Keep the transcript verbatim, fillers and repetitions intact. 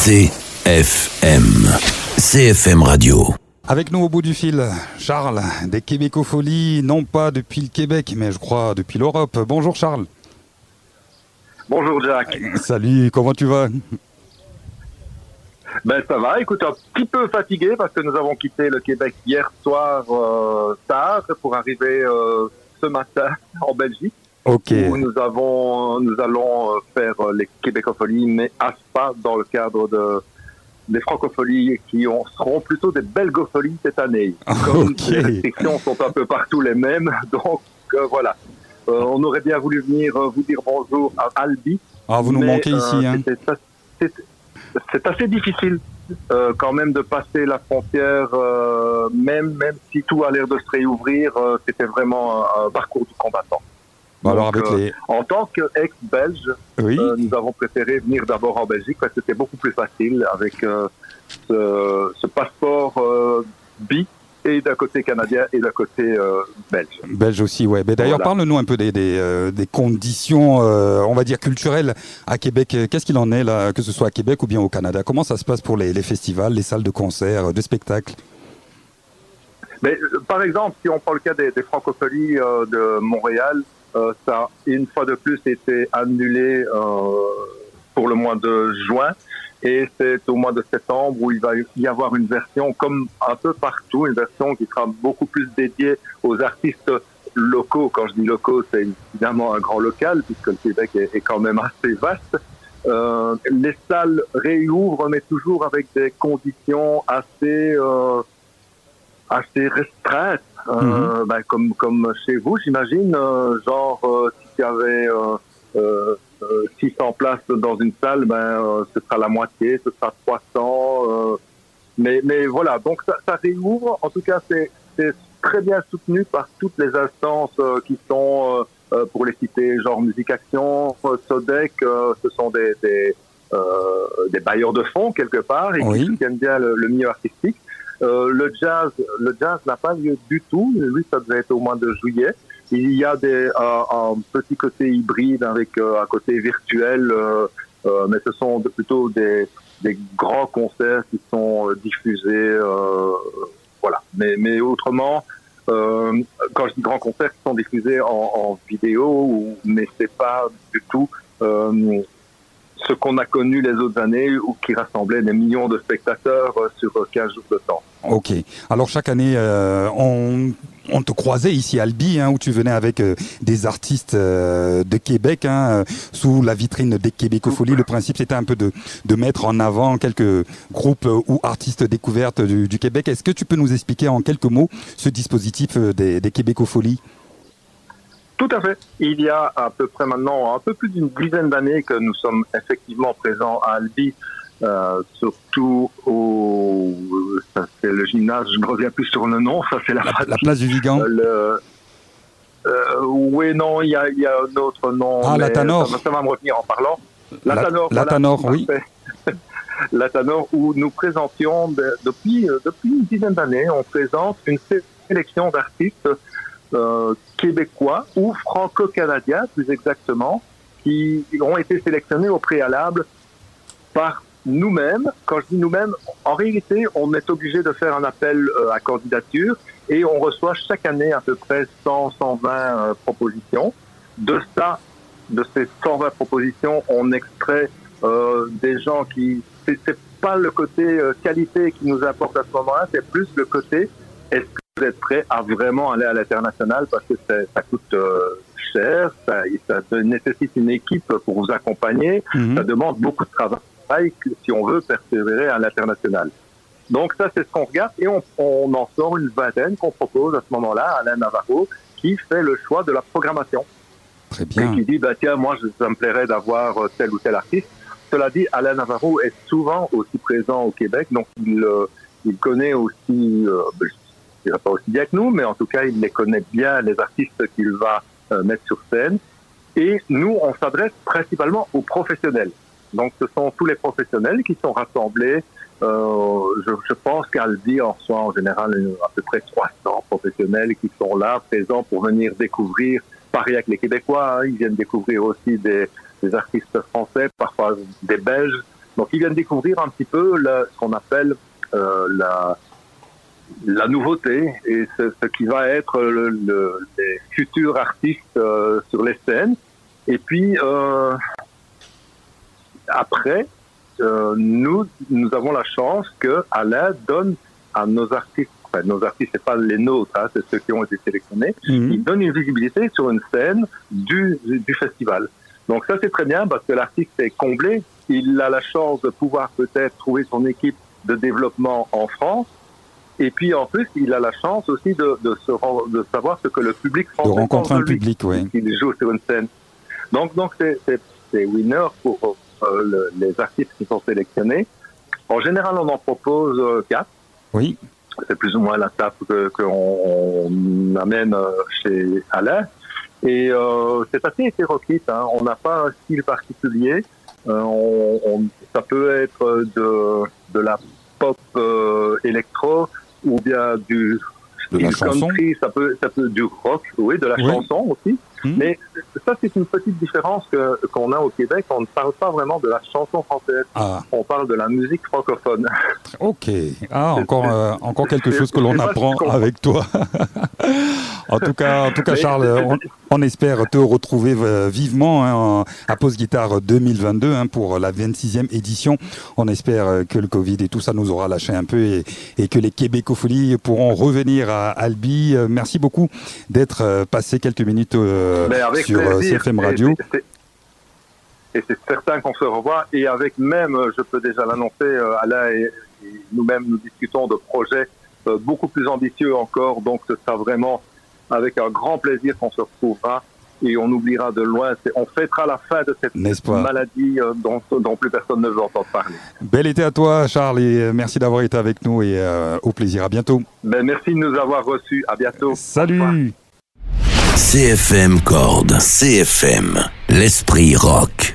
C F M. C F M Radio. Avec nous au bout du fil, Charles, des Québécofolies, non pas depuis le Québec, mais je crois depuis l'Europe. Bonjour Charles. Bonjour Jack. Salut, comment tu vas ? Ben ça va, écoute, un petit peu fatigué parce que nous avons quitté le Québec hier soir euh, tard pour arriver euh, ce matin en Belgique. Ok. Où nous avons, nous allons faire les Québécofolies, mais à Spa dans le cadre de des Francopholies qui ont, seront plutôt des Belgofolies cette année. Comme okay. Les restrictions sont un peu partout les mêmes, donc euh, voilà. Euh, on aurait bien voulu venir euh, vous dire bonjour à Albi. Ah, vous nous mais, manquez ici. Euh, hein. c'est, c'est, c'est assez difficile euh, quand même de passer la frontière, euh, même, même si tout a l'air de se réouvrir, euh, c'était vraiment un, un parcours du combattant. Bon, alors donc, avec euh, les... En tant qu'ex-belge, oui. euh, nous avons préféré venir d'abord en Belgique parce que c'était beaucoup plus facile avec euh, ce, ce passeport euh, bi et d'un côté canadien et d'un côté euh, belge. Belge aussi, ouais. Mais d'ailleurs, voilà. Parle-nous un peu des, des, euh, des conditions, euh, on va dire, culturelles à Québec. Qu'est-ce qu'il en est, là, que ce soit à Québec ou bien au Canada ? Comment ça se passe pour les, les festivals, les salles de concert, de spectacles ? Mais, par exemple, si on prend le cas des, des Francopholies euh, de Montréal, euh, ça a une fois de plus été annulé euh, pour le mois de juin. Et c'est au mois de septembre où il va y avoir une version, comme un peu partout, une version qui sera beaucoup plus dédiée aux artistes locaux. Quand je dis locaux, c'est évidemment un grand local, puisque le Québec est, est quand même assez vaste. Euh, les salles réouvrent, mais toujours avec des conditions assez, euh, assez restreintes. Euh, mm-hmm. ben, comme, comme chez vous, j'imagine, euh, genre, euh, s'il y avait... Euh, euh, Euh, six cents places dans une salle, ben, euh, ce sera la moitié, ce sera trois cents. Euh, mais, mais voilà, donc ça, ça réouvre. En tout cas, c'est, c'est très bien soutenu par toutes les instances euh, qui sont, euh, pour les citer, genre Musique Action, euh, Sodec, euh, ce sont des, des, euh, des bailleurs de fonds quelque part et oui. qui soutiennent bien le, le milieu artistique. Euh, le jazz, le jazz n'a pas lieu du tout. Lui, ça devait être au mois de juillet. Il y a des, euh, un petit côté hybride avec euh, un côté virtuel, euh, euh, mais ce sont de, plutôt des, des grands concerts qui sont euh, diffusés, euh, voilà. Mais, mais autrement, euh, quand je dis grands concerts qui sont diffusés en, en vidéo, ou, mais c'est pas du tout euh, ce qu'on a connu les autres années, où qui rassemblait des millions de spectateurs euh, sur quinze jours de temps. Ok. Alors chaque année, euh, on, on te croisait ici à Albi, hein, où tu venais avec euh, des artistes euh, de Québec, hein, euh, sous la vitrine des Québécofolies. Le principe, c'était un peu de, de mettre en avant quelques groupes euh, ou artistes découvertes du, du Québec. Est-ce que tu peux nous expliquer en quelques mots ce dispositif euh, des, des Québécofolies ? Tout à fait. Il y a à peu près maintenant un peu plus d'une dizaine d'années que nous sommes effectivement présents à Albi, euh, surtout au, ça c'est le gymnase, je ne reviens plus sur le nom, ça c'est la, la, la place du Vigan. Le, euh, oui, non, il y a, il y a un autre nom. Ah, la Tanor. Ça, ça va me revenir en parlant. La, la Tanor. La voilà, Tanor, oui. La Tanor, où nous présentions, de, depuis, depuis une dizaine d'années, on présente une sélection d'artistes Euh, québécois ou franco-canadiens, plus exactement, qui ont été sélectionnés au préalable par nous-mêmes. Quand je dis nous-mêmes, en réalité, on est obligé de faire un appel euh, à candidature et on reçoit chaque année à peu près cent à cent vingt euh, propositions. De ça, de ces cent vingt propositions, on extrait euh, des gens qui... C'est, c'est pas le côté euh, qualité qui nous importe à ce moment-là, c'est plus le côté est-ce que vous êtes prêt à vraiment aller à l'international parce que ça coûte euh, cher, ça, ça nécessite une équipe pour vous accompagner, mm-hmm. ça demande beaucoup de travail si on veut persévérer à l'international. Donc ça, c'est ce qu'on regarde et on, on en sort une vingtaine qu'on propose à ce moment-là à Alain Navarro qui fait le choix de la programmation. Très bien. Et qui dit, bah, tiens, moi, ça me plairait d'avoir tel ou tel artiste. Cela dit, Alain Navarro est souvent aussi présent au Québec, donc il, euh, il connaît aussi... Euh, il ne va pas aussi bien que nous, mais en tout cas, il les connaît bien, les artistes qu'il va euh, mettre sur scène. Et nous, on s'adresse principalement aux professionnels. Donc, ce sont tous les professionnels qui sont rassemblés. Euh, je, je pense qu'Albi en reçoit en général à peu près trois cents professionnels qui sont là, présents pour venir découvrir, pareil avec les Québécois, hein, ils viennent découvrir aussi des, des artistes français, parfois des Belges. Donc ils viennent découvrir un petit peu le, ce qu'on appelle euh, la, la nouveauté et ce, ce qui va être le, le, les futurs artistes euh, sur les scènes. Et puis euh, après, euh, nous, nous avons la chance que Alain donne à nos artistes, enfin nos artistes, c'est pas les nôtres, hein, c'est ceux qui ont été sélectionnés, mmh. il donne une visibilité sur une scène du, du, du festival. Donc ça c'est très bien parce que l'artiste est comblé, il a la chance de pouvoir peut-être trouver son équipe de développement en France, et puis en plus il a la chance aussi de, de, se, de savoir ce que le public français de rencontrer un public, oui. Il joue sur une scène. Donc donc c'est, c'est, c'est winner pour euh, le, les artistes qui sont sélectionnés. En général on en propose euh, quatre. Oui. C'est plus ou moins la table que, qu'on on amène euh, chez Alain. Et euh, c'est assez hétéroclite, hein. On n'a pas un style particulier. Euh, on, on, ça peut être de, de la pop euh, électro ou bien du, de la chanson. Country, ça peut, ça peut du rock, oui, de la oui. chanson aussi. Mmh. Mais ça, c'est une petite différence que, qu'on a au Québec. On ne parle pas vraiment de la chanson française. Ah. On parle de la musique francophone. Ok. Ah, encore, euh, encore quelque chose que l'on apprend avec toi. En tout cas, en tout cas Mais, Charles, on, on espère te retrouver vivement hein, à Pause Guitare deux mille vingt-deux hein, pour la vingt-sixième édition. On espère que le Covid et tout ça nous aura lâché un peu et, et que les Québécopholies pourront revenir à Albi. Merci beaucoup d'être passé quelques minutes euh, sur plaisir. C F M Radio. Et c'est, c'est, et c'est certain qu'on se revoit. Et avec même, je peux déjà l'annoncer, euh, Alain et, et nous-mêmes, nous discutons de projets euh, beaucoup plus ambitieux encore. Donc, ce sera vraiment avec un grand plaisir qu'on se retrouvera et on oubliera de loin, c'est, on fêtera la fin de cette maladie euh, dont, dont plus personne ne veut entendre parler. Bel été à toi Charles et merci d'avoir été avec nous et euh, au plaisir, à bientôt. Ben, merci de nous avoir reçus, à bientôt. Salut. C F M Cordes, C F M, l'esprit rock.